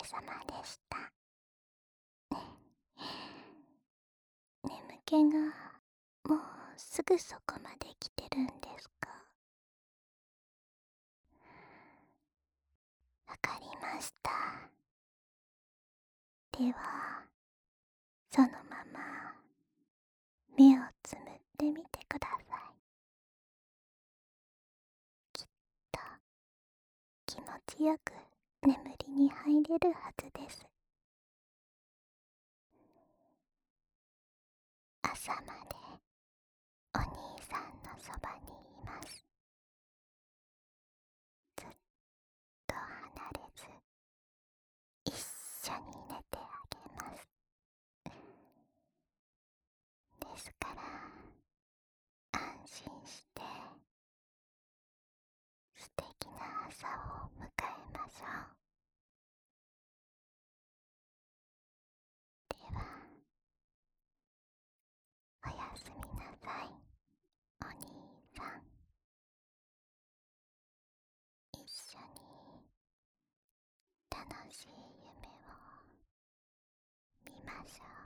様でした。眠気がもうすぐそこまで来てるんですか？わかりました。では、そのまま目をつむってみてください。きっと気持ちよく眠りに入れるはずです。朝までお兄さんのそばにいます。ずっと離れず一緒に寝てあげます。ですから安心して素敵な朝を迎えましょう。では、おやすみなさい、お兄さん。一緒に楽しい夢を見ましょう。